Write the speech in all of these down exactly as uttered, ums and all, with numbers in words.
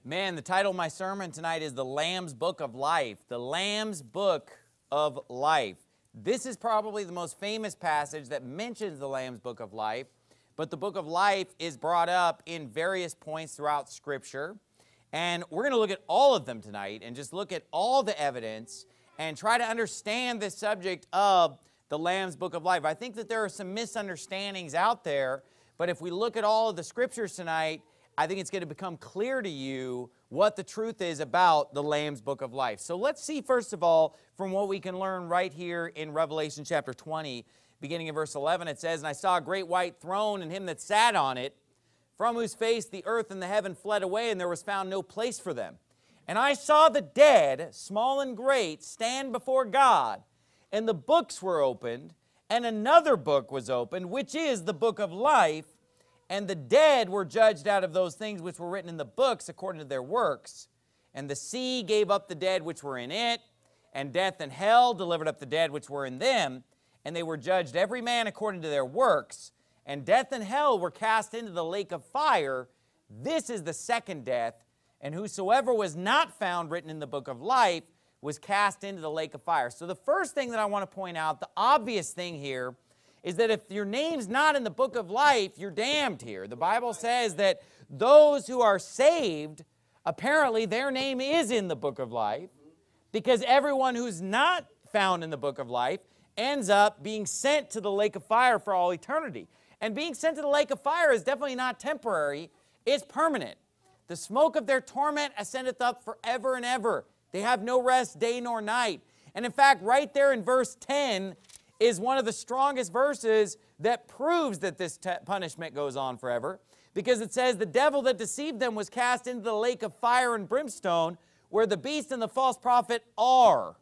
Man, the title of my sermon tonight is The Lamb's Book of Life. The Lamb's Book of Life. This is probably the most famous passage that mentions the Lamb's Book of Life, but the Book of Life is brought up in various points throughout Scripture. And we're going to look at all of them tonight and just look at all the evidence and try to understand this subject of the Lamb's Book of Life. I think that there are some misunderstandings out there, but if we look at all of the Scriptures tonight, I think it's going to become clear to you what the truth is about the Lamb's Book of Life. So let's see, first of all, from what we can learn right here in Revelation chapter twenty, beginning in verse eleven, it says, "And I saw a great white throne, and him that sat on it, from whose face the earth and the heaven fled away, and there was found no place for them. And I saw the dead, small and great, stand before God, and the books were opened, and another book was opened, which is the book of life. And the dead were judged out of those things which were written in the books according to their works. And the sea gave up the dead which were in it, and death and hell delivered up the dead which were in them. And they were judged every man according to their works. And death and hell were cast into the lake of fire. This is the second death. And whosoever was not found written in the book of life was cast into the lake of fire." So the first thing that I want to point out, the obvious thing here, is that if your name's not in the book of life, you're damned here. The Bible says that those who are saved, apparently their name is in the book of life, because everyone who's not found in the book of life ends up being sent to the lake of fire for all eternity. And being sent to the lake of fire is definitely not temporary, it's permanent. The smoke of their torment ascendeth up forever and ever. They have no rest day nor night. And in fact, right there in verse ten, is one of the strongest verses that proves that this punishment goes on forever. Because it says, "The devil that deceived them was cast into the lake of fire and brimstone, where the beast and the false prophet are."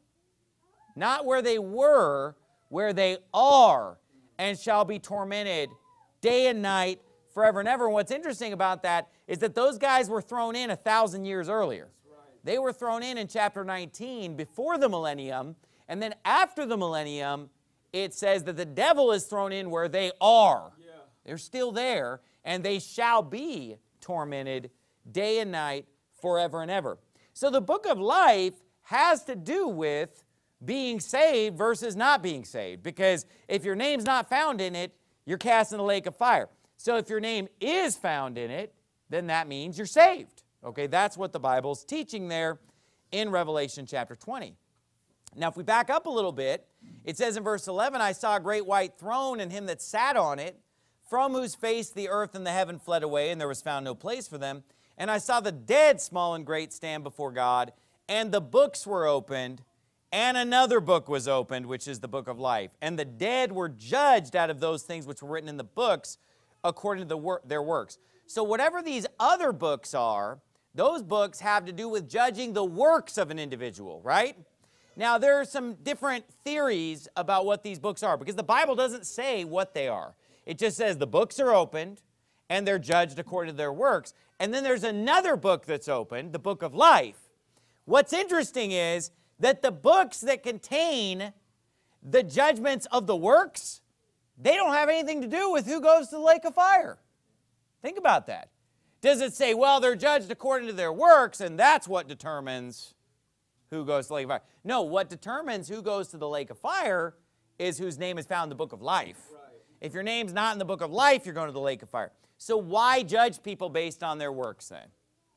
Not where they were, where they are, "and shall be tormented day and night forever and ever." And what's interesting about that is that those guys were thrown in a thousand years earlier. They were thrown in in chapter nineteen before the millennium, and then after the millennium, it says that the devil is thrown in where they are. Yeah. They're still there, and they shall be tormented day and night forever and ever. So the book of life has to do with being saved versus not being saved, because if your name's not found in it, you're cast in the lake of fire. So if your name is found in it, then that means you're saved. Okay, that's what the Bible's teaching there in Revelation chapter twenty. Now, if we back up a little bit, it says in verse eleven, "I saw a great white throne, and him that sat on it, from whose face the earth and the heaven fled away, and there was found no place for them. And I saw the dead, small and great, stand before God, and the books were opened, and another book was opened, which is the book of life. And the dead were judged out of those things which were written in the books according to the wor their works." So whatever these other books are, those books have to do with judging the works of an individual, right? Now, there are some different theories about what these books are, because the Bible doesn't say what they are. It just says the books are opened, and they're judged according to their works. And then there's another book that's opened, the book of life. What's interesting is that the books that contain the judgments of the works, they don't have anything to do with who goes to the lake of fire. Think about that. Does it say, well, they're judged according to their works, and that's what determines who goes to the lake of fire? No, what determines who goes to the lake of fire is whose name is found in the book of life. Right. If your name's not in the book of life, you're going to the lake of fire. So why judge people based on their works then?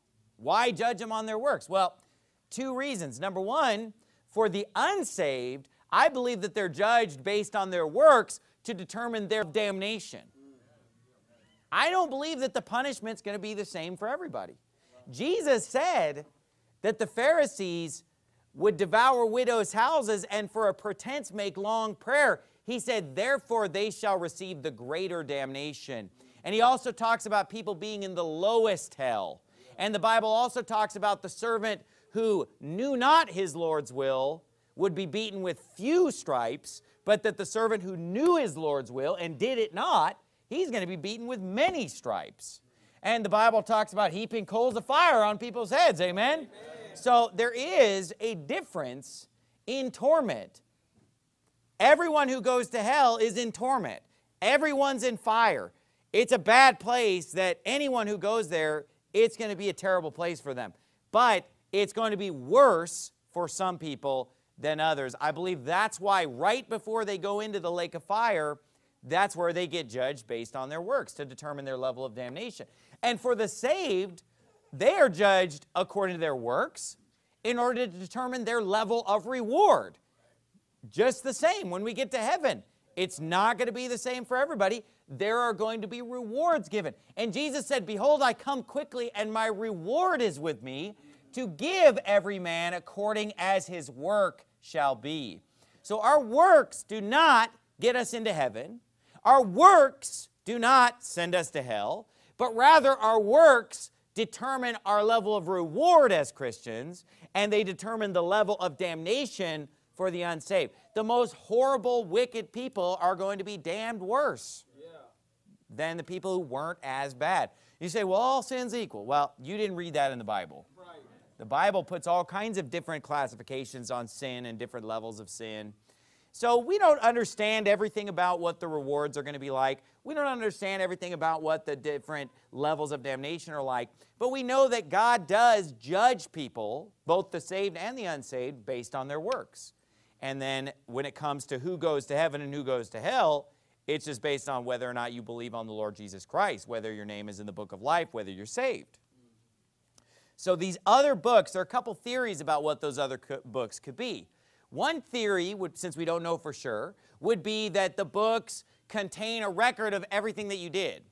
Why judge them on their works? Well, two reasons. Number one, for the unsaved, I believe that they're judged based on their works to determine their damnation. I don't believe that the punishment's going to be the same for everybody. Jesus said that the Pharisees would devour widows' houses and for a pretense make long prayer. He said, therefore they shall receive the greater damnation. And he also talks about people being in the lowest hell. And the Bible also talks about the servant who knew not his Lord's will would be beaten with few stripes, but that the servant who knew his Lord's will and did it not, he's going to be beaten with many stripes. And the Bible talks about heaping coals of fire on people's heads. Amen? Amen. So there is a difference in torment. Everyone who goes to hell is in torment. Everyone's in fire. It's a bad place that anyone who goes there it's going to be a terrible place for them. But it's going to be worse for some people than others. I believe that's why right before they go into the lake of fire, that's where they get judged based on their works to determine their level of damnation. And for the saved, they are judged according to their works in order to determine their level of reward. Just the same when we get to heaven. It's not going to be the same for everybody. There are going to be rewards given. And Jesus said, behold, I come quickly, and my reward is with me to give every man according as his work shall be. So our works do not get us into heaven. Our works do not send us to hell, but rather our works determine our level of reward as Christians, and they determine the level of damnation for the unsaved. The most horrible, wicked people are going to be damned worse yeah. than the people who weren't as bad. You say, well, all sin's equal. Well, you didn't read that in the Bible. Right. The Bible puts all kinds of different classifications on sin and different levels of sin. So we don't understand everything about what the rewards are going to be like. We don't understand everything about what the different levels of damnation are like. But we know that God does judge people, both the saved and the unsaved, based on their works. And then when it comes to who goes to heaven and who goes to hell, it's just based on whether or not you believe on the Lord Jesus Christ, whether your name is in the book of life, whether you're saved. So these other books, there are a couple theories about what those other books could be. One theory, would, since we don't know for sure, would be that the books contain a record of everything that you did.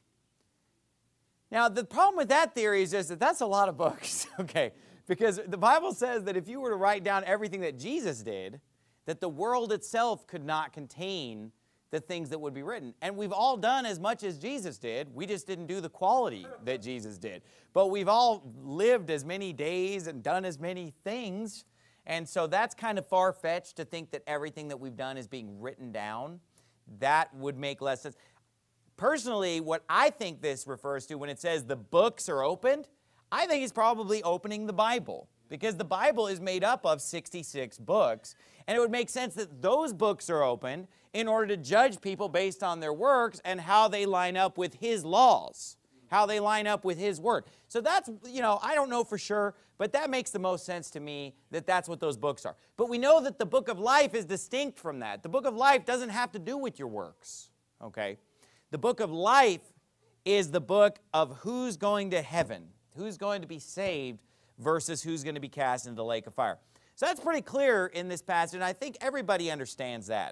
Now, the problem with that theory is just that that's a lot of books, okay? Because the Bible says that if you were to write down everything that Jesus did, that the world itself could not contain the things that would be written. And we've all done as much as Jesus did. We just didn't do the quality that Jesus did. But we've all lived as many days and done as many things. And so that's kind of far-fetched to think that everything that we've done is being written down. That would make less sense. Personally, what I think this refers to when it says the books are opened, I think it's probably opening the Bible. Because the Bible is made up of sixty-six books. And it would make sense that those books are opened in order to judge people based on their works and how they line up with His laws, how they line up with His word. So that's, you know, I don't know for sure, but that makes the most sense to me that that's what those books are. But we know that the book of life is distinct from that. The book of life doesn't have to do with your works, okay? The book of life is the book of who's going to heaven, who's going to be saved versus who's going to be cast into the lake of fire. So that's pretty clear in this passage, and I think everybody understands that.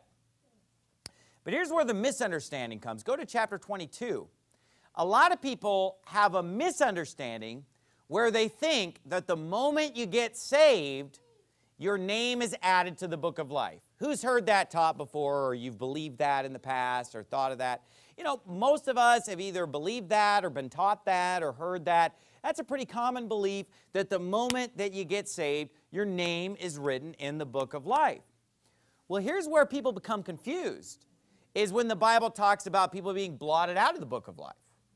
But here's where the misunderstanding comes. Go to chapter twenty-two. A lot of people have a misunderstanding where they think that the moment you get saved, your name is added to the book of life. Who's heard that taught before, or you've believed that in the past, or thought of that? You know, most of us have either believed that, or been taught that, or heard that. That's a pretty common belief that the moment that you get saved, your name is written in the book of life. Well, here's where people become confused, is when the Bible talks about people being blotted out of the book of life.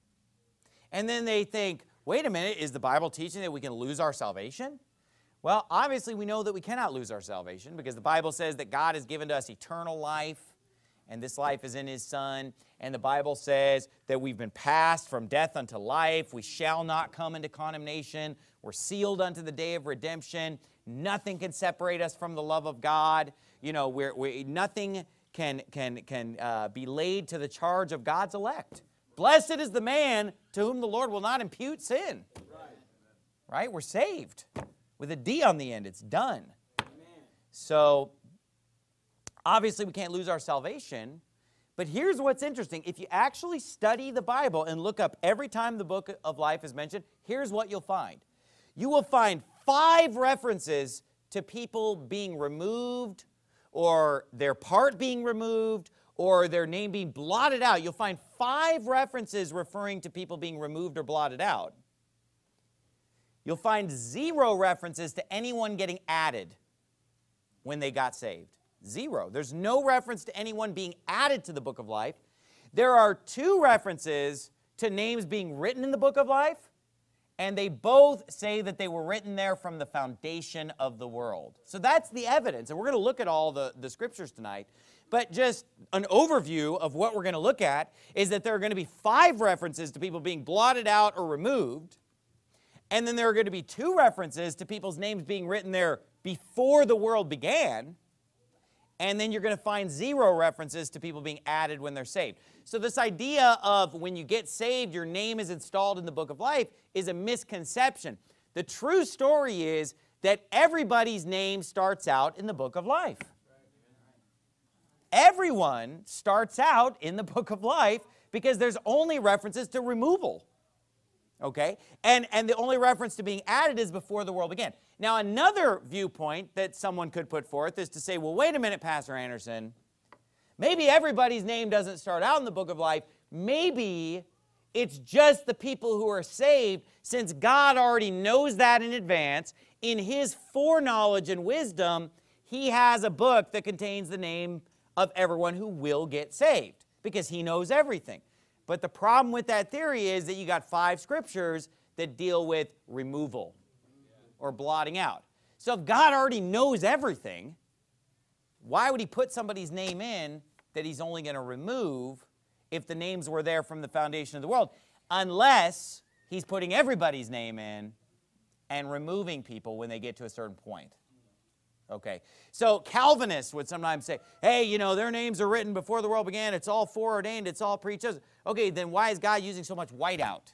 And then they think, wait a minute, is the Bible teaching that we can lose our salvation? Well, obviously we know that we cannot lose our salvation because the Bible says that God has given to us eternal life, and this life is in His Son. And the Bible says that we've been passed from death unto life. We shall not come into condemnation. We're sealed unto the day of redemption. Nothing can separate us from the love of God. You know, we're, we, nothing can, can, can uh, be laid to the charge of God's elect. Blessed is the man to whom the Lord will not impute sin. Right? Right? We're saved. With a D on the end, it's done. Amen. So, obviously we can't lose our salvation. But here's what's interesting. If you actually study the Bible and look up every time the book of life is mentioned, here's what you'll find. You will find five references to people being removed, or their part being removed, or their name being blotted out. You'll find five references referring to people being removed or blotted out. You'll find zero references to anyone getting added when they got saved. Zero. There's no reference to anyone being added to the book of life. There are two references to names being written in the book of life, and they both say that they were written there from the foundation of the world. So that's the evidence, and we're going to look at all the, the scriptures tonight. But just an overview of what we're going to look at is that there are going to be five references to people being blotted out or removed. And then there are going to be two references to people's names being written there before the world began. And then you're going to find zero references to people being added when they're saved. So this idea of when you get saved, your name is installed in the book of life is a misconception. The true story is that everybody's name starts out in the book of life. Everyone starts out in the book of life because there's only references to removal. Okay? And, and the only reference to being added is before the world began. Now, another viewpoint that someone could put forth is to say, well, wait a minute, Pastor Anderson. Maybe everybody's name doesn't start out in the book of life. Maybe it's just the people who are saved, since God already knows that in advance. In His foreknowledge and wisdom, He has a book that contains the name of everyone who will get saved, because He knows everything. But the problem with that theory is that you got five scriptures that deal with removal or blotting out. So if God already knows everything, why would He put somebody's name in that He's only going to remove if the names were there from the foundation of the world? Unless He's putting everybody's name in and removing people when they get to a certain point. Okay, so Calvinists would sometimes say, hey, you know, their names are written before the world began. It's all foreordained. It's all prechosen. Okay, then why is God using so much whiteout?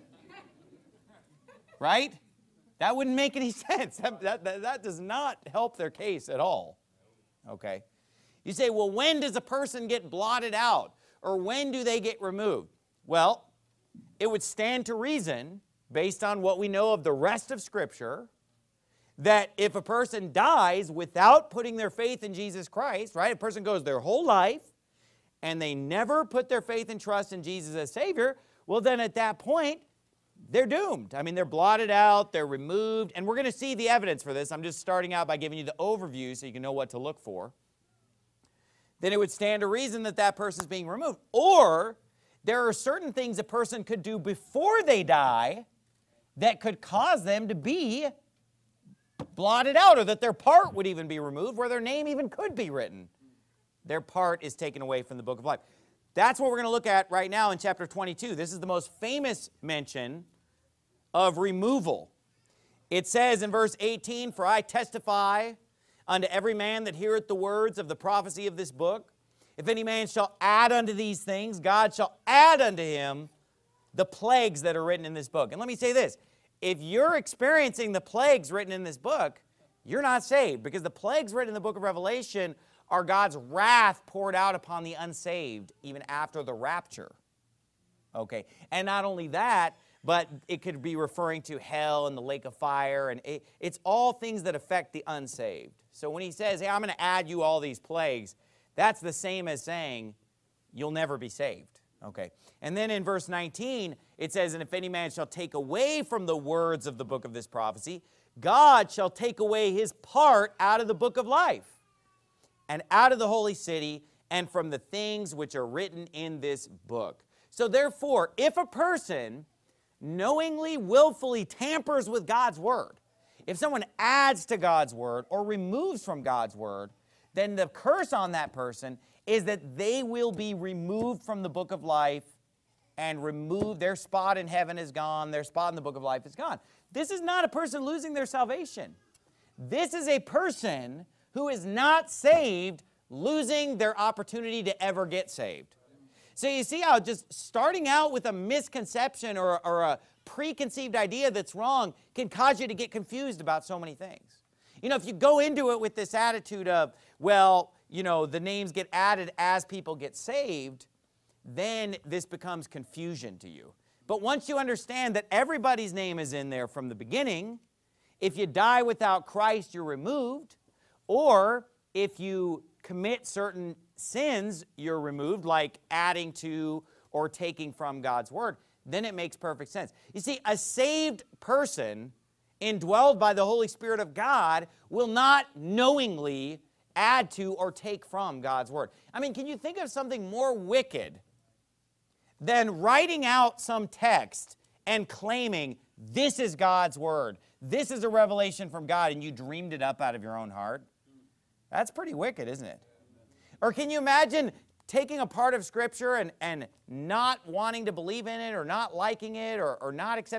Right? That wouldn't make any sense. That, that, that, that does not help their case at all. Okay. You say, well, when does a person get blotted out? Or when do they get removed? Well, it would stand to reason, based on what we know of the rest of Scripture, that if a person dies without putting their faith in Jesus Christ, right? A person goes their whole life and they never put their faith and trust in Jesus as Savior, well, then at that point, they're doomed. I mean, they're blotted out, they're removed, and we're going to see the evidence for this. I'm just starting out by giving you the overview so you can know what to look for. Then it would stand to reason that that person is being removed. Or there are certain things a person could do before they die that could cause them to be blotted out, or that their part would even be removed, where their name even could be written. Their part is taken away from the book of life. That's what we're going to look at right now in chapter twenty-two. This is the most famous mention of removal. It says in verse eighteen, "For I testify unto every man that heareth the words of the prophecy of this book, if any man shall add unto these things, God shall add unto him the plagues that are written in this book." And let me say this. If you're experiencing the plagues written in this book, you're not saved, because the plagues written in the book of Revelation are God's wrath poured out upon the unsaved even after the rapture. Okay, and not only that, but it could be referring to hell and the lake of fire, and it, it's all things that affect the unsaved. So when He says, hey, I'm going to add you all these plagues, that's the same as saying you'll never be saved. Okay, and then in verse nineteen, it says, "And if any man shall take away from the words of the book of this prophecy, God shall take away his part out of the book of life, and out of the holy city, and from the things which are written in this book." So therefore, if a person knowingly, willfully tampers with God's word, if someone adds to God's word or removes from God's word, then the curse on that person is that they will be removed from the book of life and removed. Their spot in heaven is gone. Their spot in the book of life is gone. This is not a person losing their salvation. This is a person who is not saved losing their opportunity to ever get saved. So you see how just starting out with a misconception or, or a preconceived idea that's wrong can cause you to get confused about so many things. You know, if you go into it with this attitude of, well, you know, the names get added as people get saved, then this becomes confusion to you. But once you understand that everybody's name is in there from the beginning, if you die without Christ, you're removed, or if you commit certain sins, you're removed, like adding to or taking from God's word, then it makes perfect sense. You see, a saved person indwelled by the Holy Spirit of God will not knowingly add to or take from God's word. I mean, can you think of something more wicked than writing out some text and claiming this is God's word, this is a revelation from God, and you dreamed it up out of your own heart? That's pretty wicked, isn't it? Or can you imagine taking a part of Scripture and, and not wanting to believe in it, or not liking it, or, or not accepting it,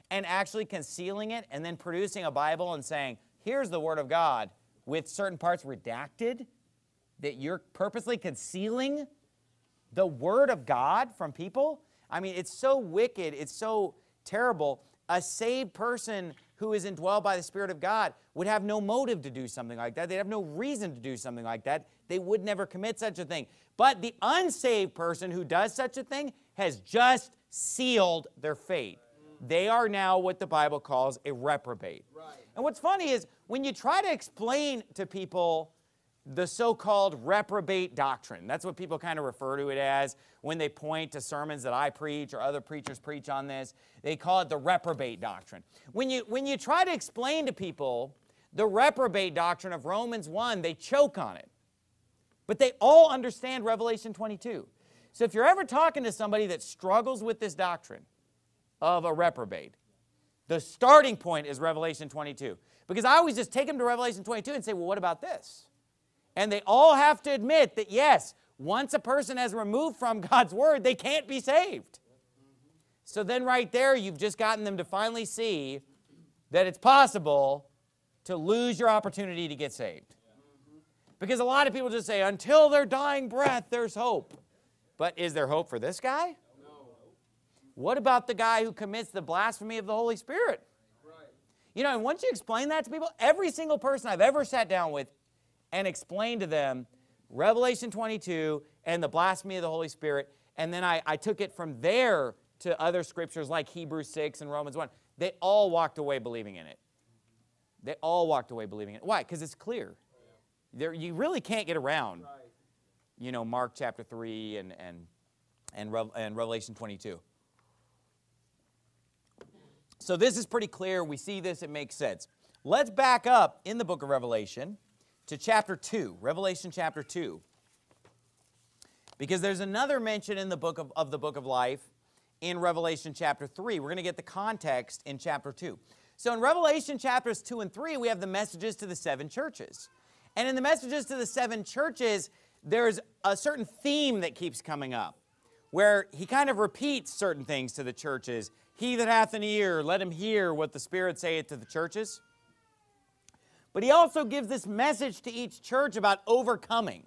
and actually concealing it and then producing a Bible and saying, here's the Word of God with certain parts redacted, that you're purposely concealing the Word of God from people? I mean, it's so wicked, it's so terrible. A saved person who is indwelled by the Spirit of God would have no motive to do something like that. They'd have no reason to do something like that. They would never commit such a thing. But the unsaved person who does such a thing has just sealed their fate. They are now what the Bible calls a reprobate. Right. And what's funny is when you try to explain to people the so-called reprobate doctrine, that's what people kind of refer to it as when they point to sermons that I preach or other preachers preach on this. They call it the reprobate doctrine. When you, when you try to explain to people the reprobate doctrine of Romans one, they choke on it. But they all understand Revelation twenty-two. So if you're ever talking to somebody that struggles with this doctrine of a reprobate, the starting point is Revelation twenty-two. Because I always just take them to Revelation twenty-two and say, well, what about this? And they all have to admit that, yes, once a person has removed from God's Word, they can't be saved. So then right there, you've just gotten them to finally see that it's possible to lose your opportunity to get saved. Because a lot of people just say, until their dying breath, there's hope. But is there hope for this guy? No. What about the guy who commits the blasphemy of the Holy Spirit? Right. You know, and once you explain that to people, every single person I've ever sat down with and explained to them Revelation twenty-two and the blasphemy of the Holy Spirit, and then I, I took it from there to other scriptures like Hebrews six and Romans one, they all walked away believing in it. They all walked away believing in it. Why? Because it's clear. There, you really can't get around, you know, Mark chapter three and, and, and, Re and Revelation twenty-two. So this is pretty clear. We see this. It makes sense. Let's back up in the book of Revelation to chapter two, Revelation chapter two. Because there's another mention in the book of, of the book of life in Revelation chapter three. We're going to get the context in chapter two. So in Revelation chapters two and three, we have the messages to the seven churches. And in the messages to the seven churches, there's a certain theme that keeps coming up, where he kind of repeats certain things to the churches. He that hath an ear, let him hear what the Spirit saith to the churches. But he also gives this message to each church about overcoming.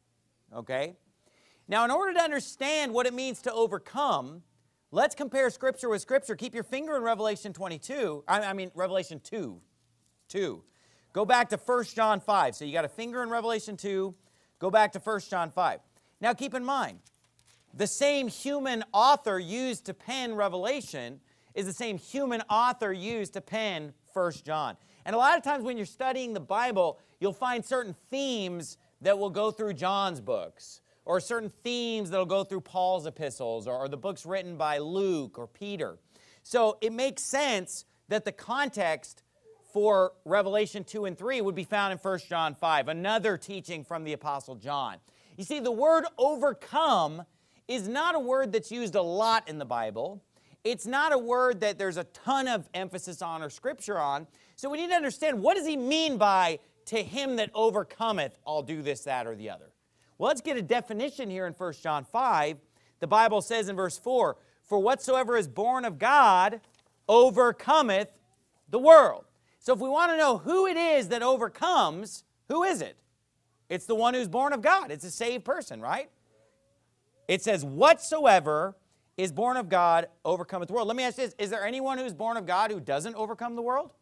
Okay? Now, in order to understand what it means to overcome, let's compare Scripture with Scripture. Keep your finger in Revelation twenty-two. I, I mean, Revelation two. two. Go back to First John five. So you got a finger in Revelation two. Go back to First John five. Now keep in mind, the same human author used to pen Revelation is the same human author used to pen First John. And a lot of times when you're studying the Bible, you'll find certain themes that will go through John's books, or certain themes that will go through Paul's epistles, or, or the books written by Luke or Peter. So it makes sense that the context for Revelation two and three would be found in First John five, another teaching from the Apostle John. You see, the word overcome is not a word that's used a lot in the Bible. It's not a word that there's a ton of emphasis on or scripture on. So we need to understand, what does he mean by, to him that overcometh, I'll do this, that, or the other? Well, let's get a definition here in First John five. The Bible says in verse four, for whatsoever is born of God overcometh the world. So if we want to know who it is that overcomes, who is it? It's the one who's born of God. It's a saved person, right? It says, whatsoever is born of God overcometh the world. Let me ask you this. Is there anyone who's born of God who doesn't overcome the world?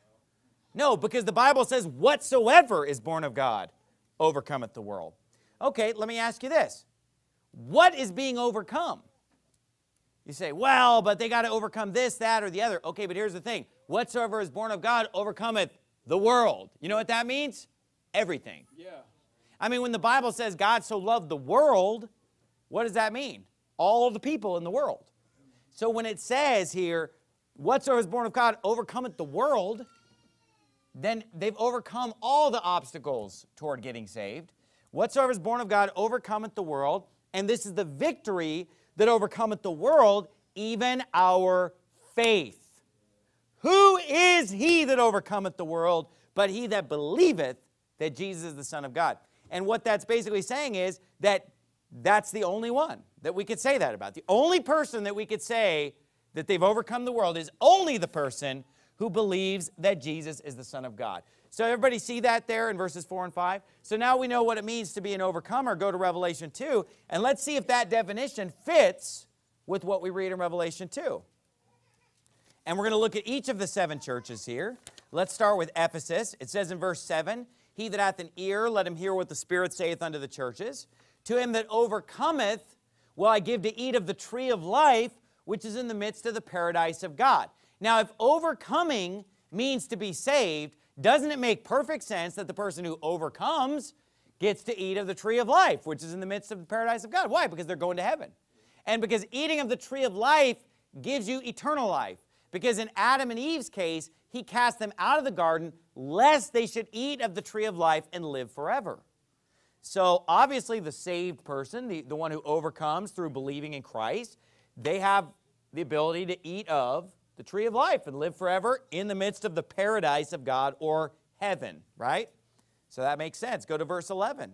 No, because the Bible says, whatsoever is born of God overcometh the world. Okay, let me ask you this. What is being overcome? You say, well, but they got to overcome this, that, or the other. Okay, but here's the thing. Whatsoever is born of God overcometh the world. You know what that means? Everything. Yeah. I mean, when the Bible says God so loved the world, what does that mean? All of the people in the world. So when it says here, whatsoever is born of God overcometh the world, then they've overcome all the obstacles toward getting saved. Whatsoever is born of God overcometh the world, and this is the victory that overcometh the world, even our faith. Who is he that overcometh the world, but he that believeth that Jesus is the Son of God? And what that's basically saying is that that's the only one that we could say that about. The only person that we could say that they've overcome the world is only the person who believes that Jesus is the Son of God. So everybody see that there in verses four and five? So now we know what it means to be an overcomer. Go to Revelation two, and let's see if that definition fits with what we read in Revelation two. And we're going to look at each of the seven churches here. Let's start with Ephesus. It says in verse seven, he that hath an ear, let him hear what the Spirit saith unto the churches. To him that overcometh will I give to eat of the tree of life, which is in the midst of the paradise of God. Now, if overcoming means to be saved, doesn't it make perfect sense that the person who overcomes gets to eat of the tree of life, which is in the midst of the paradise of God? Why? Because they're going to heaven. And because eating of the tree of life gives you eternal life. Because in Adam and Eve's case, he cast them out of the garden lest they should eat of the tree of life and live forever. So obviously the saved person, the, the one who overcomes through believing in Christ, they have the ability to eat of the tree of life and live forever in the midst of the paradise of God, or heaven, right? So that makes sense. Go to verse eleven.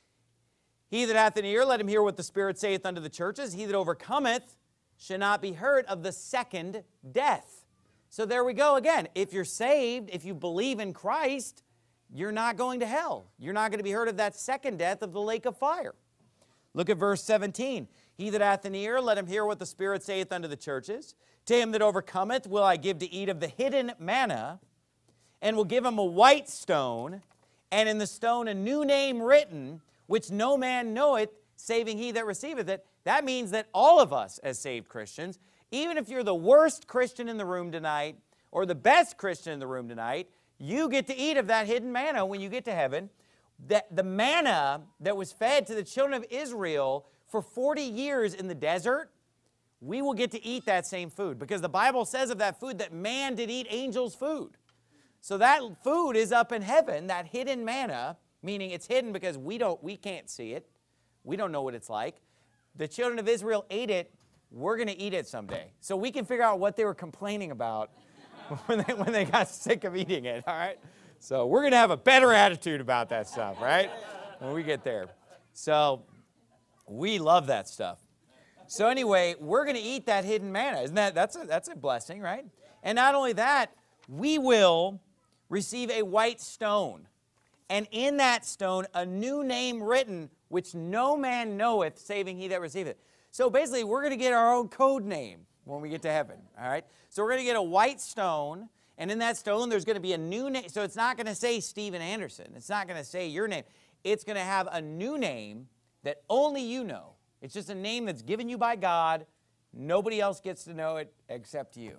He that hath an ear, let him hear what the Spirit saith unto the churches. He that overcometh shall not be hurt of the second death. So there we go again. If you're saved, if you believe in Christ, you're not going to hell. You're not going to be hurt of that second death of the lake of fire. Look at verse seventeen. He that hath an ear, let him hear what the Spirit saith unto the churches. To him that overcometh will I give to eat of the hidden manna, and will give him a white stone, and in the stone a new name written, which no man knoweth, saving he that receiveth it. That means that all of us as saved Christians, even if you're the worst Christian in the room tonight, or the best Christian in the room tonight, you get to eat of that hidden manna when you get to heaven. That the manna that was fed to the children of Israel for forty years in the desert, we will get to eat that same food, because the Bible says of that food that man did eat angels' food. So that food is up in heaven, that hidden manna, meaning it's hidden because we don't, we can't see it. We don't know what it's like. The children of Israel ate it. We're going to eat it someday. So we can figure out what they were complaining about when they, when they got sick of eating it, all right? So we're going to have a better attitude about that stuff, right? When we get there. So we love that stuff. So anyway, we're going to eat that hidden manna. Isn't that, that's a, that's a blessing, right? And not only that, we will receive a white stone. And in that stone, a new name written, which no man knoweth, saving he that receiveth. So basically, we're going to get our own code name when we get to heaven, all right? So we're going to get a white stone, and in that stone, there's going to be a new name. So it's not going to say Steven Anderson. It's not going to say your name. It's going to have a new name that only you know. It's just a name that's given you by God. Nobody else gets to know it except you.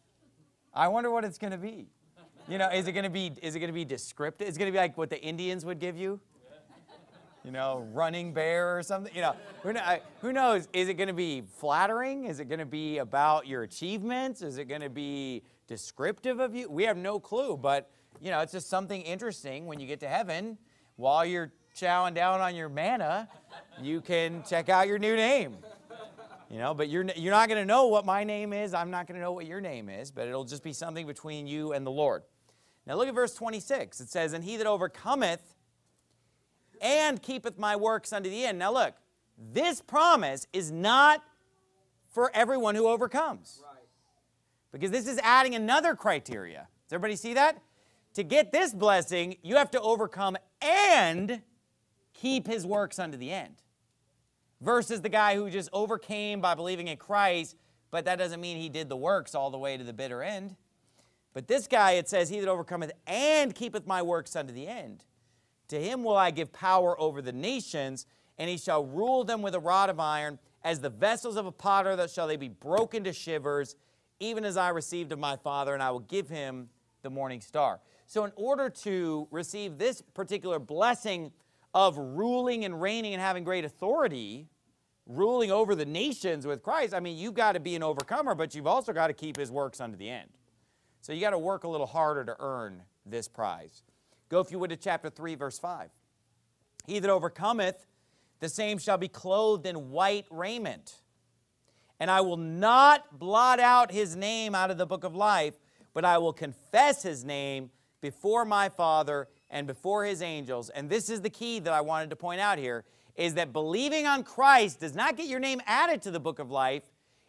I wonder what it's going to be. You know, is it going to be, is it going to be descriptive? Is it going to be like what the Indians would give you? You know, running bear or something? You know, who, know, who knows? Is it going to be flattering? Is it going to be about your achievements? Is it going to be descriptive of you? We have no clue, but, you know, it's just something interesting when you get to heaven. While you're chowing down on your manna, you can check out your new name. You know, but you're, you're not going to know what my name is. I'm not going to know what your name is, but it'll just be something between you and the Lord. Now look at verse twenty-six. It says, and he that overcometh and keepeth my works unto the end. Now look, this promise is not for everyone who overcomes. Right. Because this is adding another criteria. Does everybody see that? To get this blessing, you have to overcome and keep his works unto the end. Versus the guy who just overcame by believing in Christ, but that doesn't mean he did the works all the way to the bitter end. But this guy, it says, he that overcometh and keepeth my works unto the end. To him will I give power over the nations, and he shall rule them with a rod of iron. As the vessels of a potter, thus shall they be broken to shivers, even as I received of my Father, and I will give him the morning star. So in order to receive this particular blessing of ruling and reigning and having great authority, ruling over the nations with Christ, I mean, you've got to be an overcomer, but you've also got to keep his works unto the end. So you got to work a little harder to earn this prize. Go, if you would, to chapter three, verse five. He that overcometh, the same shall be clothed in white raiment. And I will not blot out his name out of the book of life, but I will confess his name before my Father and before his angels. And this is the key that I wanted to point out here, is that believing on Christ does not get your name added to the book of life.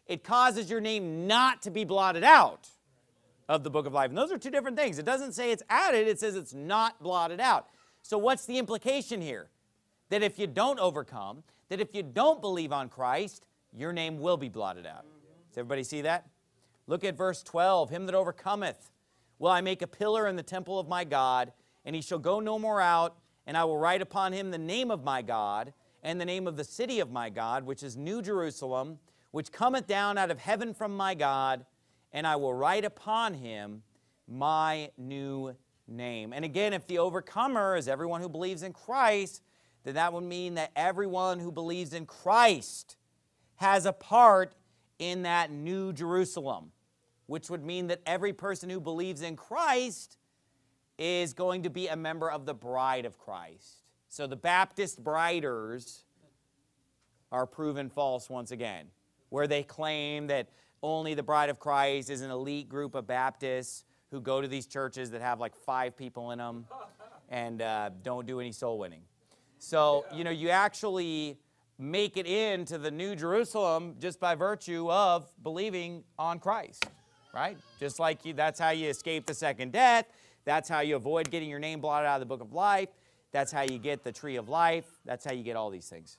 it causes your name not to be blotted out of the book of life. And those are two different things. It doesn't say it's added, it says it's not blotted out. So what's the implication here? That if you don't overcome, that if you don't believe on Christ, your name will be blotted out. Does everybody see that? Look at verse twelve. Him that overcometh will I make a pillar in the temple of my God, and he shall go no more out, and I will write upon him the name of my God, and the name of the city of my God, which is New Jerusalem, which cometh down out of heaven from my God, and I will write upon him my new name. And again, if the overcomer is everyone who believes in Christ, then that would mean that everyone who believes in Christ has a part in that New Jerusalem, which would mean that every person who believes in Christ is going to be a member of the bride of Christ. So the Baptist briders are proven false once again, where they claim that only the bride of Christ is an elite group of Baptists who go to these churches that have like five people in them and uh, don't do any soul winning. So, you know, you actually make it into the New Jerusalem just by virtue of believing on Christ, right? Just like you, that's how you escape the second death. That's how you avoid getting your name blotted out of the book of life. That's how you get the tree of life. That's how you get all these things.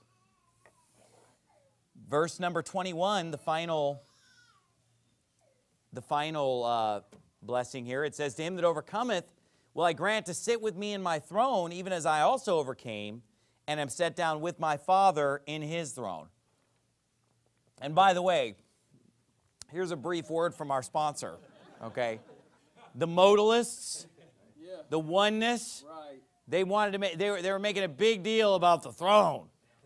Verse number twenty-one, the final, the final uh, blessing here. It says, to him that overcometh will I grant to sit with me in my throne, even as I also overcame, and am set down with my Father in his throne. And by the way, here's a brief word from our sponsor, okay? The modalists, the oneness, they wanted to make, they were, they were making a big deal about the throne.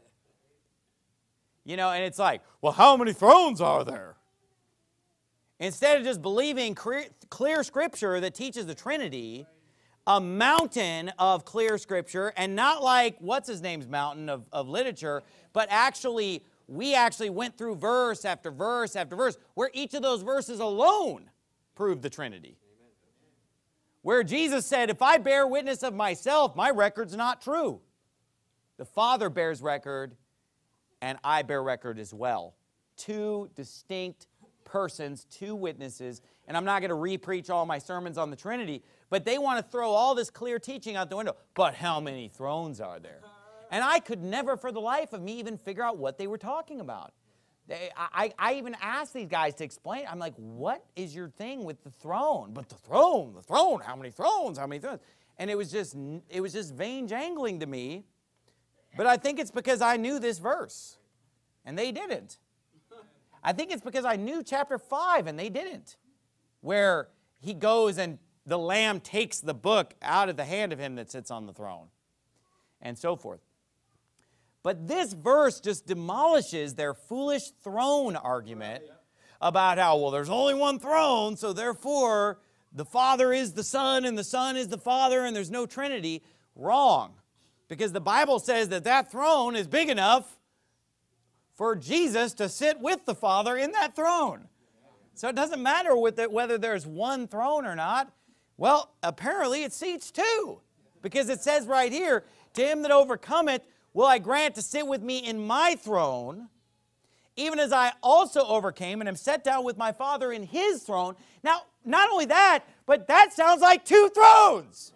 You know, and it's like, well, how many thrones are there? Instead of just believing clear, clear Scripture that teaches the Trinity, a mountain of clear Scripture, and not like, what's his name's mountain of, of literature, but actually, we actually went through verse after verse after verse, where each of those verses alone proved the Trinity. Where Jesus said, if I bear witness of myself, my record's not true. The Father bears record, and I bear record as well. Two distinct persons, two witnesses, and I'm not going to re-preach all my sermons on the Trinity, but they want to throw all this clear teaching out the window. But how many thrones are there? And I could never for the life of me even figure out what they were talking about. They, I, I even asked these guys to explain. I'm like, what is your thing with the throne? But the throne, the throne, how many thrones, how many thrones? And it was just, it was just vain jangling to me. But I think it's because I knew this verse, and they didn't. I think it's because I knew chapter five, and they didn't, where he goes and the Lamb takes the book out of the hand of him that sits on the throne, and so forth. But this verse just demolishes their foolish throne argument about how, well, there's only one throne, so therefore the Father is the Son and the Son is the Father and there's no Trinity. Wrong. Because the Bible says that that throne is big enough for Jesus to sit with the Father in that throne. So it doesn't matter whether there's one throne or not. Well, apparently it seats two. Because it says right here, to him that overcometh, will I grant to sit with me in my throne, even as I also overcame and am set down with my Father in his throne. Now, not only that, but that sounds like two thrones.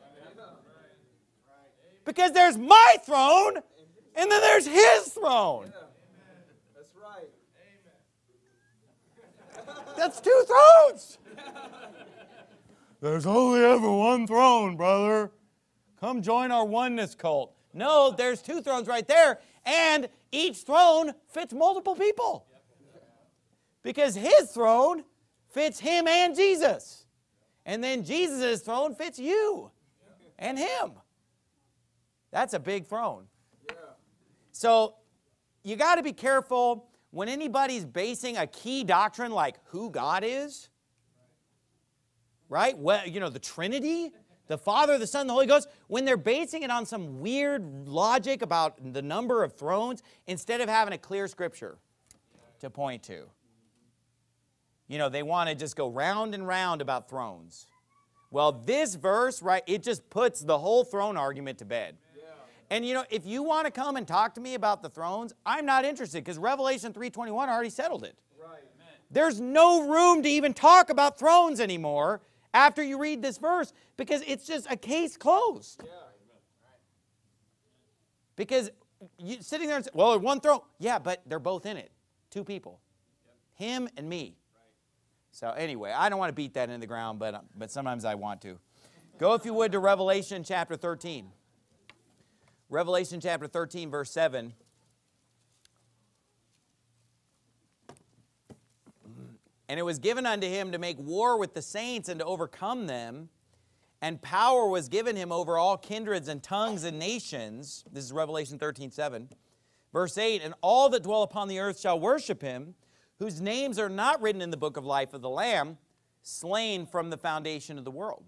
Because there's my throne, and then there's his throne. That's right. That's two thrones. There's only ever one throne, brother. Come join our oneness cult. No, there's two thrones right there, and each throne fits multiple people. Because his throne fits him and Jesus. And then Jesus' throne fits you and him. That's a big throne. So you got to be careful when anybody's basing a key doctrine like who God is, right? Well, you know, the Trinity, the Father, the Son, the Holy Ghost, when they're basing it on some weird logic about the number of thrones, instead of having a clear Scripture to point to. You know, they want to just go round and round about thrones. Well, this verse, right, it just puts the whole throne argument to bed. Yeah. And, you know, if you want to come and talk to me about the thrones, I'm not interested, because Revelation three twenty-one already settled it. Right. There's no room to even talk about thrones anymore after you read this verse because it's just a case closed. Yeah. Because you sitting there and say, well, one throne. Yeah, but they're both in it. Two people. Him and me. So anyway, I don't want to beat that into the ground, but, but sometimes I want to. Go, if you would, to Revelation chapter thirteen. Revelation chapter thirteen, verse seven. And it was given unto him to make war with the saints and to overcome them. And power was given him over all kindreds and tongues and nations. This is Revelation thirteen, seven. Verse eight, and all that dwell upon the earth shall worship him, whose names are not written in the book of life of the Lamb, slain from the foundation of the world.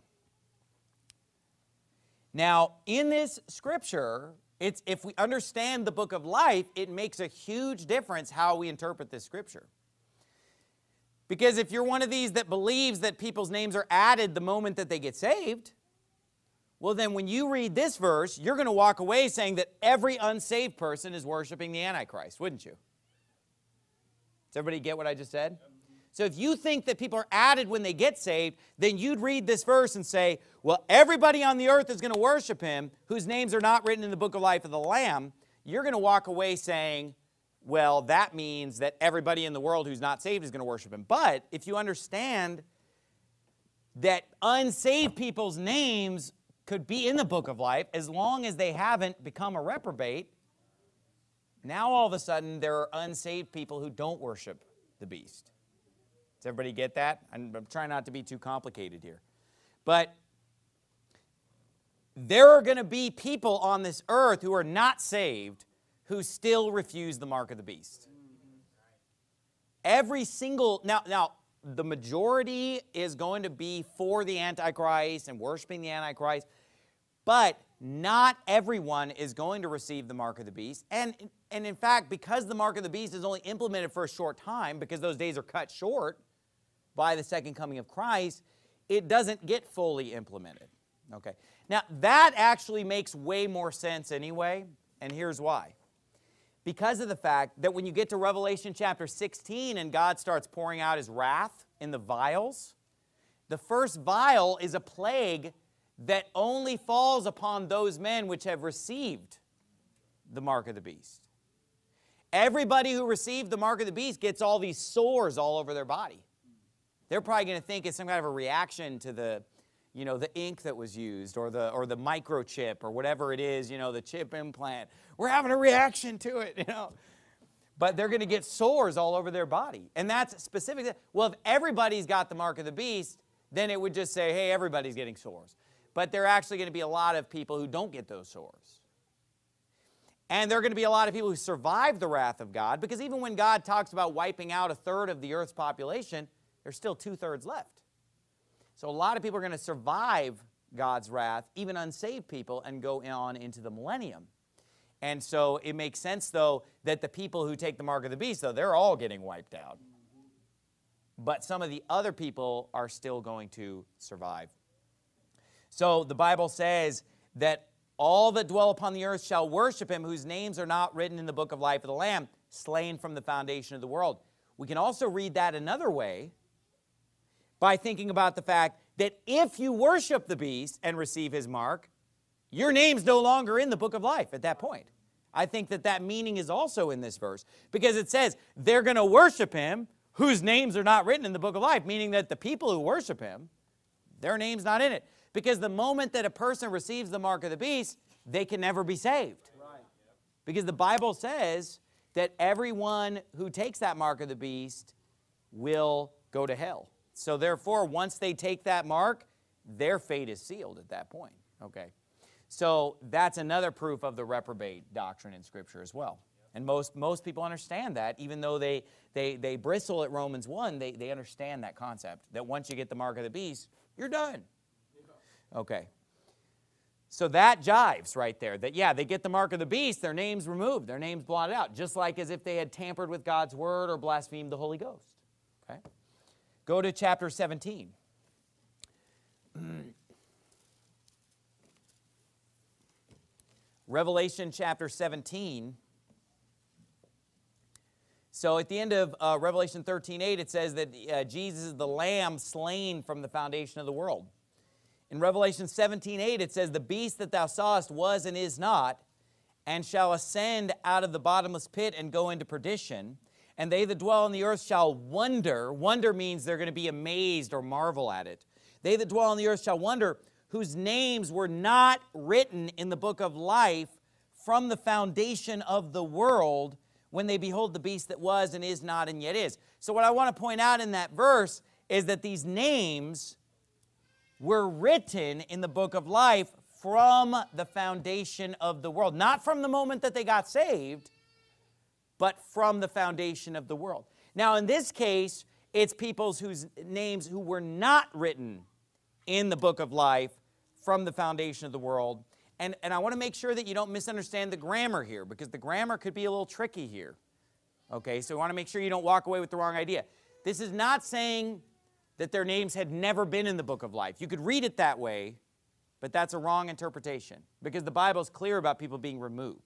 Now, in this scripture, it's, if we understand the book of life, it makes a huge difference how we interpret this scripture. Because if you're one of these that believes that people's names are added the moment that they get saved, well then when you read this verse, you're going to walk away saying that every unsaved person is worshiping the Antichrist, wouldn't you? Does everybody get what I just said? So if you think that people are added when they get saved, then you'd read this verse and say, well, everybody on the earth is going to worship him whose names are not written in the book of life of the Lamb. You're going to walk away saying, well, that means that everybody in the world who's not saved is going to worship him. But if you understand that unsaved people's names could be in the book of life as long as they haven't become a reprobate, now all of a sudden there are unsaved people who don't worship the beast. Does everybody get that? I'm, I'm trying not to be too complicated here. But there are going to be people on this earth who are not saved who still refuse the mark of the beast. Every single, now, now, the majority is going to be for the Antichrist and worshiping the Antichrist, but not everyone is going to receive the mark of the beast. And, and in fact, because the mark of the beast is only implemented for a short time, because those days are cut short by the second coming of Christ, it doesn't get fully implemented. Okay. Now, that actually makes way more sense anyway, and here's why. Because of the fact that when you get to Revelation chapter sixteen and God starts pouring out his wrath in the vials, the first vial is a plague that only falls upon those men which have received the mark of the beast. Everybody who received the mark of the beast gets all these sores all over their body. They're probably going to think it's some kind of a reaction to the, you know, the ink that was used or the, or the microchip or whatever it is, you know, the chip implant. We're having a reaction to it, you know. But they're going to get sores all over their body. And that's specific. Well, if everybody's got the mark of the beast, then it would just say, hey, everybody's getting sores. But there are actually going to be a lot of people who don't get those sores. And there are going to be a lot of people who survive the wrath of God, because even when God talks about wiping out a third of the earth's population, there's still two-thirds left. So a lot of people are going to survive God's wrath, even unsaved people, and go on into the millennium. And so it makes sense, though, that the people who take the mark of the beast, though, they're all getting wiped out. But some of the other people are still going to survive. So the Bible says that all that dwell upon the earth shall worship him, whose names are not written in the book of life of the Lamb, slain from the foundation of the world. We can also read that another way by thinking about the fact that if you worship the beast and receive his mark, your name's no longer in the book of life at that point. I think that that meaning is also in this verse, because it says they're going to worship him whose names are not written in the book of life, meaning that the people who worship him, their name's not in it. Because the moment that a person receives the mark of the beast, they can never be saved. Right. Because the Bible says that everyone who takes that mark of the beast will go to hell. So therefore, once they take that mark, their fate is sealed at that point. Okay. So that's another proof of the reprobate doctrine in Scripture as well. And most, most people understand that, even though they, they, they bristle at Romans one, they, they understand that concept, that once you get the mark of the beast, you're done. Okay. So that jives right there, that yeah, they get the mark of the beast, their name's removed, their name's blotted out, just like as if they had tampered with God's word or blasphemed the Holy Ghost. Okay. Go to chapter seventeen. Revelation chapter seventeen So at the end of uh, Revelation thirteen eight, it says that uh, Jesus is the Lamb slain from the foundation of the world. In Revelation seventeen eight, it says, the beast that thou sawest was and is not, and shall ascend out of the bottomless pit and go into perdition. And they that dwell on the earth shall wonder. Wonder means they're going to be amazed or marvel at it. They that dwell on the earth shall wonder, whose names were not written in the book of life from the foundation of the world, when they behold the beast that was and is not and yet is. So what I want to point out in that verse is that these names were written in the book of life from the foundation of the world. Not from the moment that they got saved, but from the foundation of the world. Now, in this case, it's people's whose names who were not written in the book of life from the foundation of the world. And, and I want to make sure that you don't misunderstand the grammar here, because the grammar could be a little tricky here. Okay, so we want to make sure you don't walk away with the wrong idea. This is not saying that their names had never been in the book of life. You could read it that way, but that's a wrong interpretation, because the Bible is clear about people being removed.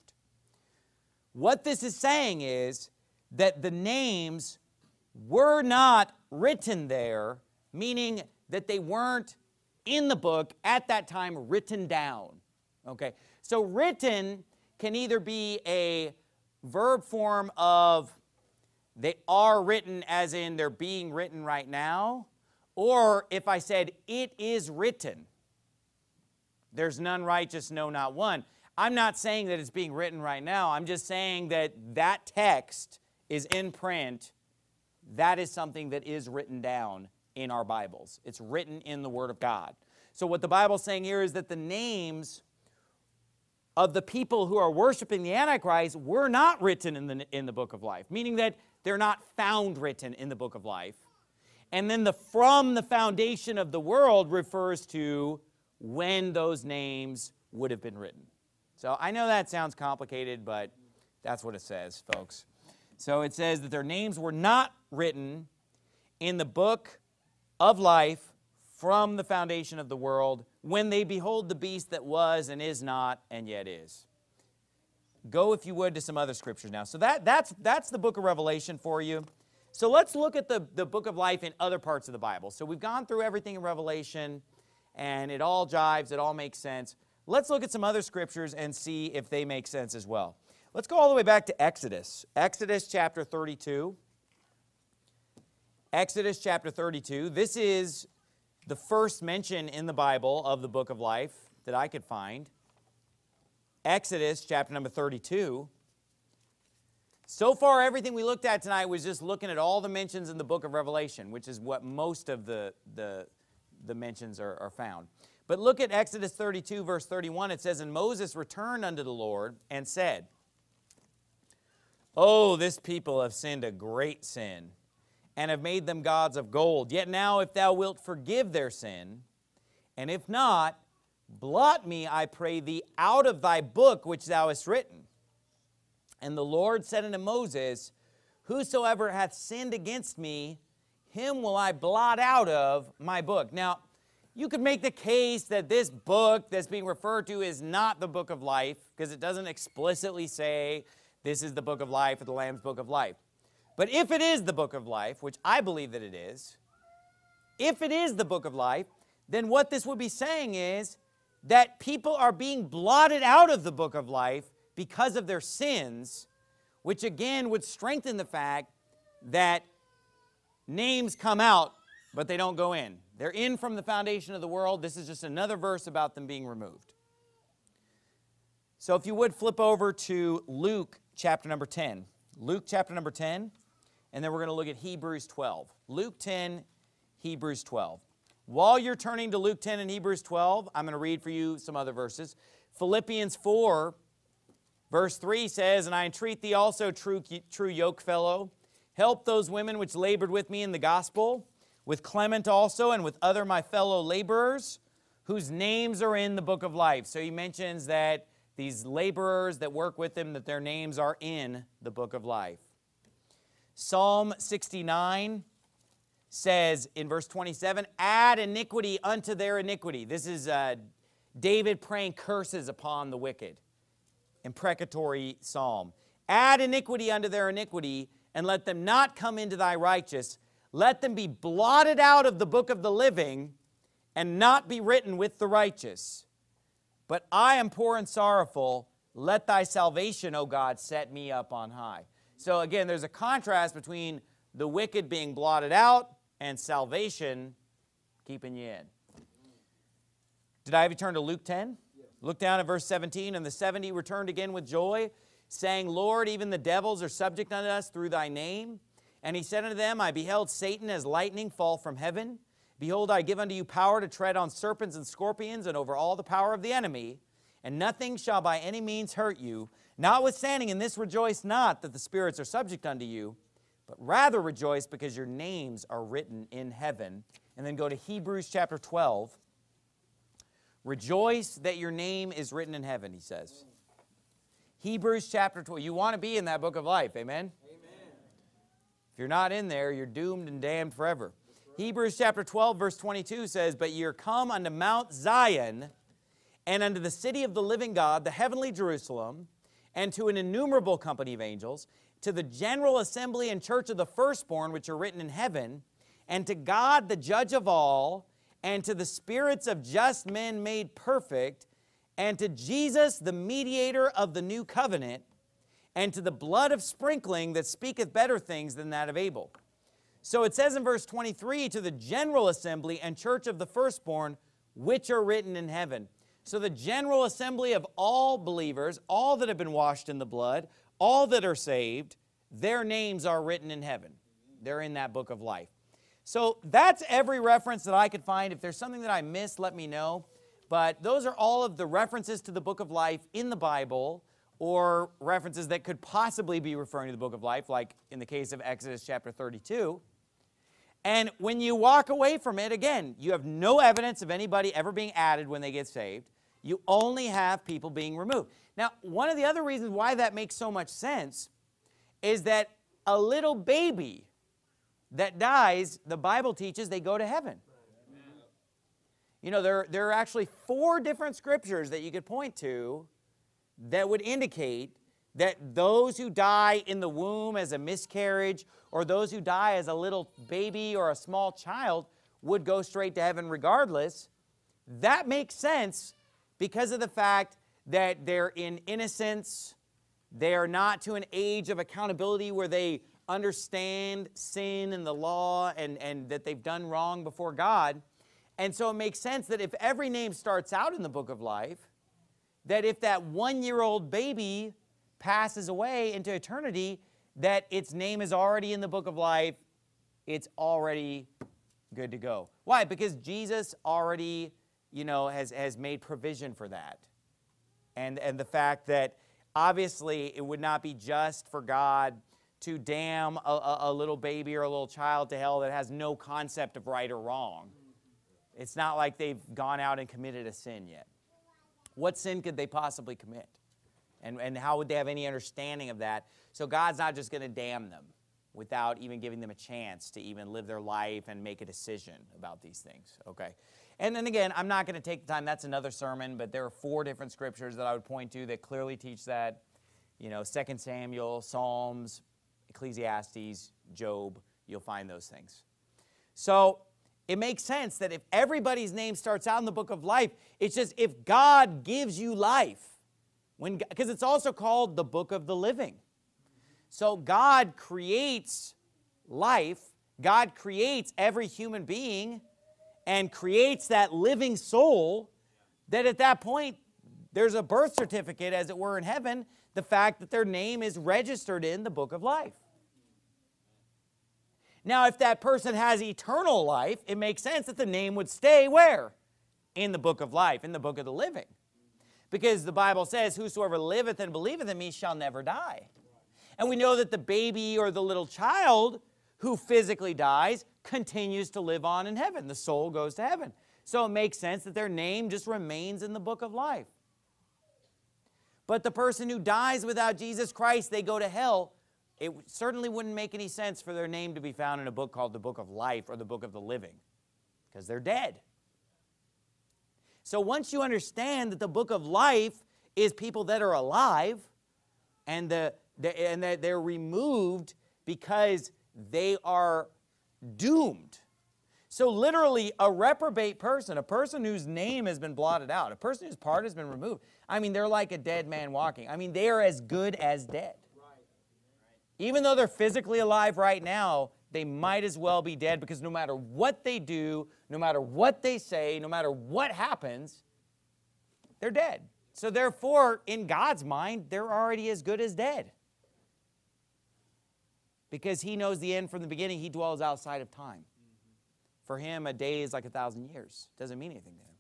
What this is saying is that the names were not written there, meaning that they weren't in the book at that time written down. Okay, so written can either be a verb form of they are written as in they're being written right now, or if I said it is written, there's none righteous, no, not one. I'm not saying that it's being written right now. I'm just saying that that text is in print. That is something that is written down in our Bibles. It's written in the Word of God. So what the Bible's saying here is that the names of the people who are worshiping the Antichrist were not written in the, in the book of life, meaning that they're not found written in the book of life. And then the from the foundation of the world refers to when those names would have been written. So I know that sounds complicated, but that's what it says, folks. So it says that their names were not written in the book of life from the foundation of the world when they behold the beast that was and is not and yet is. Go, if you would, to some other scriptures now. So that, that's, that's the book of Revelation for you. So let's look at the, the book of life in other parts of the Bible. So we've gone through everything in Revelation, and it all jives, it all makes sense. Let's look at some other scriptures and see if they make sense as well. Let's go all the way back to Exodus. Exodus chapter thirty-two. Exodus chapter thirty-two. This is the first mention in the Bible of the book of life that I could find. Exodus chapter number thirty-two. So far, everything we looked at tonight was just looking at all the mentions in the book of Revelation, which is what most of the, the, the mentions are, are found. But look at Exodus thirty-two, verse thirty-one. It says, and Moses returned unto the Lord and said, oh, this people have sinned a great sin, and have made them gods of gold. Yet now, if thou wilt forgive their sin, and if not, blot me, I pray thee, out of thy book which thou hast written. And the Lord said unto Moses, whosoever hath sinned against me, him will I blot out of my book. Now, you could make the case that this book that's being referred to is not the book of life, because it doesn't explicitly say this is the book of life or the Lamb's book of life. But if it is the book of life, which I believe that it is, if it is the book of life, then what this would be saying is that people are being blotted out of the book of life because of their sins, which again would strengthen the fact that names come out, but they don't go in. They're in from the foundation of the world. This is just another verse about them being removed. So if you would flip over to Luke chapter number ten. Luke chapter number ten, and then we're going to look at Hebrews twelve. Luke ten, Hebrews twelve. While you're turning to Luke ten and Hebrews twelve, I'm going to read for you some other verses. Philippians four, verse three says, and I entreat thee also, true, true yokefellow, help those women which labored with me in the gospel, with Clement also, and with other my fellow laborers, whose names are in the book of life. So he mentions that these laborers that work with him, that their names are in the book of life. Psalm sixty-nine says in verse twenty-seven, add iniquity unto their iniquity. This is uh, David praying curses upon the wicked. Imprecatory psalm. Add iniquity unto their iniquity, and let them not come into thy righteous. Let them be blotted out of the book of the living, and not be written with the righteous. But I am poor and sorrowful. Let thy salvation, O God, set me up on high. So again, there's a contrast between the wicked being blotted out and salvation keeping you in. Did I have you turn to Luke ten? Yes. Look down at verse seventeen. And the seventy returned again with joy, saying, Lord, even the devils are subject unto us through thy name. And he said unto them, I beheld Satan as lightning fall from heaven. Behold, I give unto you power to tread on serpents and scorpions, and over all the power of the enemy, and nothing shall by any means hurt you. Notwithstanding, in this rejoice not that the spirits are subject unto you, but rather rejoice because your names are written in heaven. And then go to Hebrews chapter twelve. Rejoice that your name is written in heaven, he says. Hebrews chapter twelve. You want to be in that book of life, amen? Amen. If you're not in there, you're doomed and damned forever. Hebrews chapter twelve, verse twenty-two says, But ye are come unto Mount Zion, and unto the city of the living God, the heavenly Jerusalem, and to an innumerable company of angels, to the general assembly and church of the firstborn, which are written in heaven, and to God the judge of all, and to the spirits of just men made perfect, and to Jesus the mediator of the new covenant, and to the blood of sprinkling that speaketh better things than that of Abel. So it says in verse twenty-three, to the general assembly and church of the firstborn, which are written in heaven. So the general assembly of all believers, all that have been washed in the blood, all that are saved, their names are written in heaven. They're in that book of life. So that's every reference that I could find. If there's something that I missed, let me know. But those are all of the references to the book of life in the Bible, or references that could possibly be referring to the book of life, like in the case of Exodus chapter thirty-two. And when you walk away from it, again, you have no evidence of anybody ever being added when they get saved. You only have people being removed. Now, one of the other reasons why that makes so much sense is that a little baby that dies, the Bible teaches they go to heaven. You know, there, there are actually four different scriptures that you could point to that would indicate that those who die in the womb as a miscarriage, or those who die as a little baby or a small child, would go straight to heaven regardless. That makes sense because of the fact that they're in innocence. They are not to an age of accountability where they understand sin and the law, and, and that they've done wrong before God. And so it makes sense that if every name starts out in the book of life, that if that one-year-old baby passes away into eternity, that its name is already in the book of life. It's already good to go. Why? Because Jesus already, you know, has, has made provision for that. And, and the fact that obviously it would not be just for God to damn a, a, a little baby or a little child to hell that has no concept of right or wrong. It's not like they've gone out and committed a sin yet. What sin could they possibly commit? And, and how would they have any understanding of that? So God's not just going to damn them without even giving them a chance to even live their life and make a decision about these things, okay? And then again, I'm not going to take the time. That's another sermon, but there are four different scriptures that I would point to that clearly teach that. You know, Second Samuel, Psalms, Ecclesiastes, Job, you'll find those things. So it makes sense that if everybody's name starts out in the book of life, it's just if God gives you life, when, because it's also called the book of the living. So God creates life. God creates every human being and creates that living soul that at that point, there's a birth certificate, as it were, in heaven, the fact that their name is registered in the book of life. Now, if that person has eternal life, it makes sense that the name would stay where? In the book of life, in the book of the living. Because the Bible says, whosoever liveth and believeth in me shall never die. And we know that the baby or the little child who physically dies continues to live on in heaven. The soul goes to heaven. So it makes sense that their name just remains in the book of life. But the person who dies without Jesus Christ, they go to hell. It certainly wouldn't make any sense for their name to be found in a book called the book of life or the book of the living, because they're dead. So once you understand that the book of life is people that are alive and, the, the, and that they're removed because they are doomed. So literally, a reprobate person, a person whose name has been blotted out, a person whose part has been removed, I mean, they're like a dead man walking. I mean, they are as good as dead. Even though they're physically alive right now, they might as well be dead, because no matter what they do, no matter what they say, no matter what happens, they're dead. So therefore, in God's mind, they're already as good as dead. Because he knows the end from the beginning. He dwells outside of time. For him, a day is like a thousand years. Doesn't mean anything to him.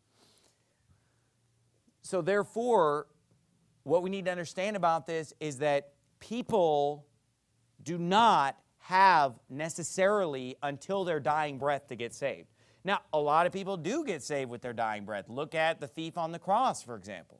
So therefore, what we need to understand about this is that people do not have necessarily until their dying breath to get saved. Now, a lot of people do get saved with their dying breath. Look at the thief on the cross, for example.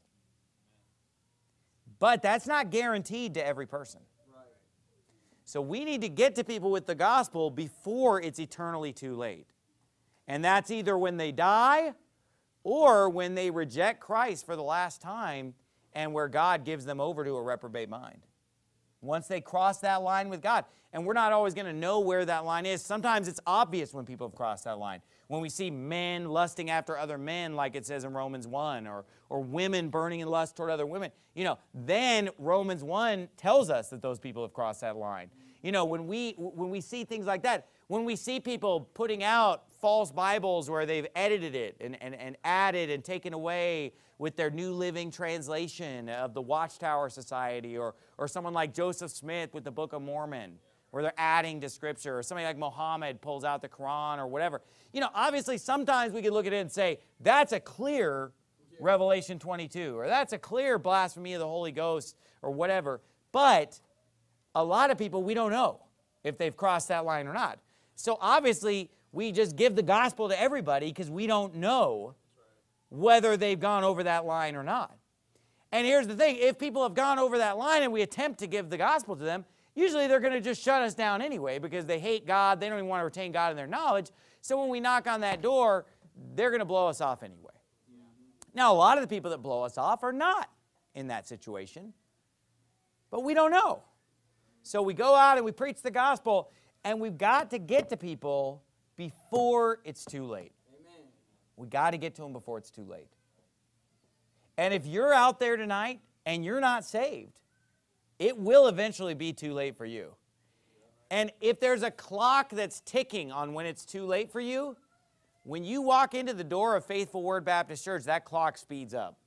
But that's not guaranteed to every person. So we need to get to people with the gospel before it's eternally too late. And that's either when they die or when they reject Christ for the last time and where God gives them over to a reprobate mind. Once they cross that line with God. And we're not always going to know where that line is. Sometimes it's obvious when people have crossed that line. When we see men lusting after other men, like it says in Romans one, or, or women burning in lust toward other women, you know, then Romans one tells us that those people have crossed that line. You know, when we, when we see things like that, when we see people putting out false Bibles where they've edited it and, and, and added and taken away with their New Living Translation of the Watchtower Society, or, or someone like Joseph Smith with the Book of Mormon, where they're adding to Scripture, or somebody like Muhammad pulls out the Quran or whatever. You know, obviously sometimes we can look at it and say, that's a clear Revelation twenty-two, or that's a clear blasphemy of the Holy Ghost, or whatever. But a lot of people, we don't know if they've crossed that line or not. So obviously, we just give the gospel to everybody because we don't know whether they've gone over that line or not. And here's the thing, if people have gone over that line and we attempt to give the gospel to them, usually they're going to just shut us down anyway because they hate God, they don't even want to retain God in their knowledge. So when we knock on that door, they're going to blow us off anyway. Now, a lot of the people that blow us off are not in that situation, but we don't know. So we go out and we preach the gospel, and we've got to get to people before it's too late. Amen. We got to get to them before it's too late. And if you're out there tonight and you're not saved, it will eventually be too late for you. And if there's a clock that's ticking on when it's too late for you, when you walk into the door of Faithful Word Baptist Church, that clock speeds up.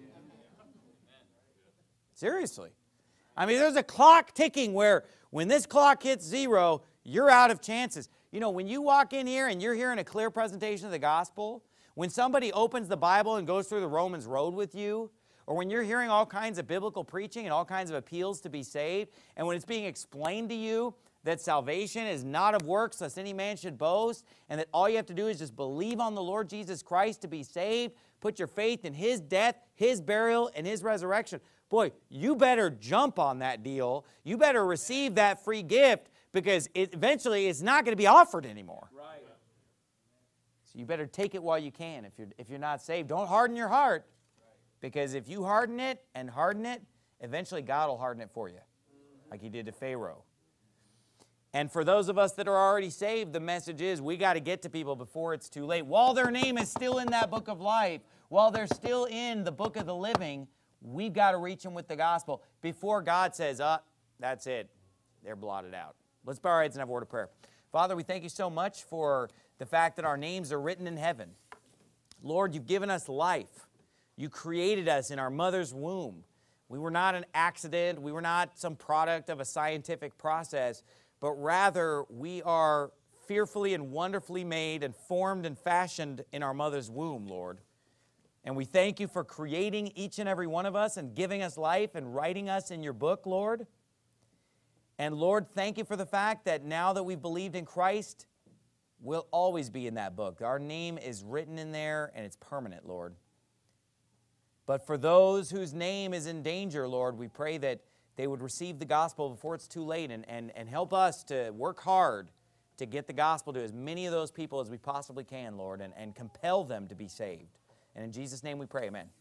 Seriously. I mean, there's a clock ticking where when this clock hits zero, you're out of chances. You know, when you walk in here and you're hearing a clear presentation of the gospel, when somebody opens the Bible and goes through the Romans road with you, or when you're hearing all kinds of biblical preaching and all kinds of appeals to be saved, and when it's being explained to you that salvation is not of works, lest any man should boast, and that all you have to do is just believe on the Lord Jesus Christ to be saved, put your faith in His death, His burial, and His resurrection. Boy, you better jump on that deal. You better receive that free gift, because it, eventually it's not going to be offered anymore. Right. So you better take it while you can. If you're, if you're not saved, don't harden your heart, because if you harden it and harden it, eventually God will harden it for you, like He did to Pharaoh. And for those of us that are already saved, the message is we got to get to people before it's too late. While their name is still in that book of life, while they're still in the book of the living, we've got to reach them with the gospel before God says, uh, that's it. They're blotted out. Let's bow our heads and have a word of prayer. Father, we thank you so much for the fact that our names are written in heaven. Lord, you've given us life. You created us in our mother's womb. We were not an accident. We were not some product of a scientific process, but rather we are fearfully and wonderfully made and formed and fashioned in our mother's womb, Lord. And we thank you for creating each and every one of us and giving us life and writing us in your book, Lord. And Lord, thank you for the fact that now that we've believed in Christ, we'll always be in that book. Our name is written in there and it's permanent, Lord. But for those whose name is in danger, Lord, we pray that they would receive the gospel before it's too late, and, and, and help us to work hard to get the gospel to as many of those people as we possibly can, Lord, and, and compel them to be saved. And in Jesus' name we pray, amen.